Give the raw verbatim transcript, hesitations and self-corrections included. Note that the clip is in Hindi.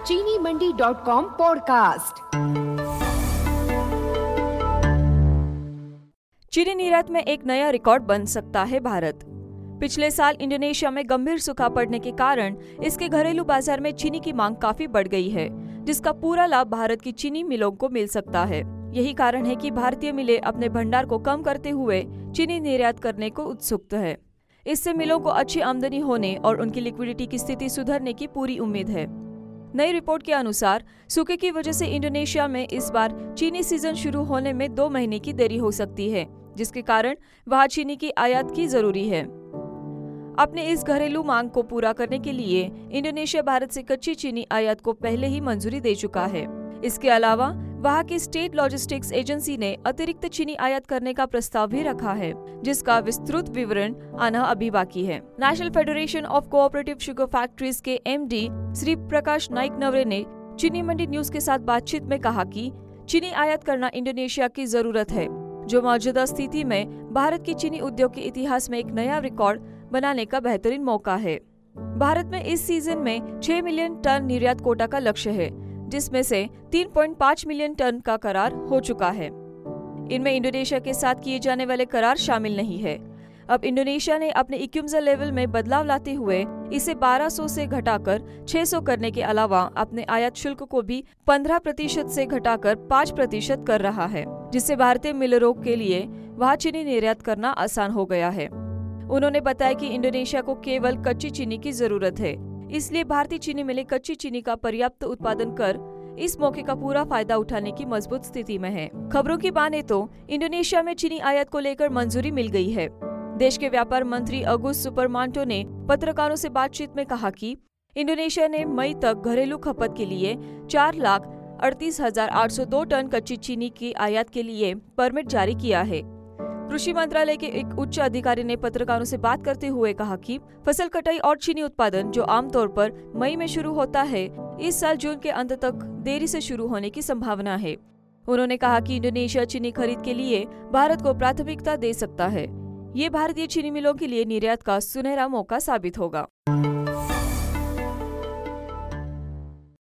चीनी मंडी डॉट कॉम पॉडकास्ट। चीनी निर्यात में एक नया रिकॉर्ड बन सकता है भारत। पिछले साल इंडोनेशिया में गंभीर सूखा पड़ने के कारण इसके घरेलू बाजार में चीनी की मांग काफी बढ़ गई है, जिसका पूरा लाभ भारत की चीनी मिलों को मिल सकता है। यही कारण है कि भारतीय मिलें अपने भंडार को कम करते हुए चीनी निर्यात करने को उत्सुक है। इससे मिलों को अच्छी आमदनी होने और उनकी लिक्विडिटी की स्थिति सुधरने की पूरी उम्मीद है। नई रिपोर्ट के अनुसार सूखे की वजह से इंडोनेशिया में इस बार चीनी सीजन शुरू होने में दो महीने की देरी हो सकती है, जिसके कारण वहां चीनी की आयात की जरूरी है। अपने इस घरेलू मांग को पूरा करने के लिए इंडोनेशिया भारत से कच्ची चीनी आयात को पहले ही मंजूरी दे चुका है। इसके अलावा वहां की स्टेट लॉजिस्टिक्स एजेंसी ने अतिरिक्त चीनी आयात करने का प्रस्ताव भी रखा है, जिसका विस्तृत विवरण आना अभी बाकी है। National federation of cooperative sugar factories के एमडी श्री प्रकाश नाइक नवरे ने चीनी मंडी न्यूज के साथ बातचीत में कहा कि चीनी आयात करना इंडोनेशिया की जरूरत है, जो मौजूदा स्थिति में भारत की चीनी उद्योग के इतिहास में एक नया रिकॉर्ड बनाने का बेहतरीन मौका है। भारत में इस सीजन में छह मिलियन टन निर्यात कोटा का लक्ष्य है, जिसमें से तीन पॉइंट पाँच मिलियन टन का करार हो चुका है। इनमें इंडोनेशिया के साथ किए जाने वाले करार शामिल नहीं है। अब इंडोनेशिया ने अपने इक्विम्जा लेवल में बदलाव लाते हुए इसे बारह सौ से घटाकर छह सौ करने के अलावा अपने आयात शुल्क को भी पंद्रह प्रतिशत से घटाकर पाँच प्रतिशत कर रहा है, जिससे भारतीय मिलरों के लिए वहां चीनी निर्यात करना आसान हो गया है। उन्होंने बताया कि इंडोनेशिया को केवल कच्ची चीनी की जरूरत है, इसलिए भारतीय चीनी मिलें कच्ची चीनी का पर्याप्त उत्पादन कर इस मौके का पूरा फायदा उठाने की मजबूत स्थिति में है। खबरों की माने तो इंडोनेशिया में चीनी आयात को लेकर मंजूरी मिल गई है। देश के व्यापार मंत्री अगुस सुपरमांटो ने पत्रकारों से बातचीत में कहा कि इंडोनेशिया ने मई तक घरेलू खपत के लिए चार लाख अड़तीस हजार आठ सौ दो टन कच्ची चीनी की आयात के लिए परमिट जारी किया है। कृषि मंत्रालय के एक उच्च अधिकारी ने पत्रकारों से बात करते हुए कहा कि फसल कटाई और चीनी उत्पादन, जो आमतौर पर मई में शुरू होता है, इस साल जून के अंत तक देरी से शुरू होने की संभावना है। उन्होंने कहा कि इंडोनेशिया चीनी खरीद के लिए भारत को प्राथमिकता दे सकता है। ये भारतीय चीनी मिलों के लिए निर्यात का सुनहरा मौका साबित होगा।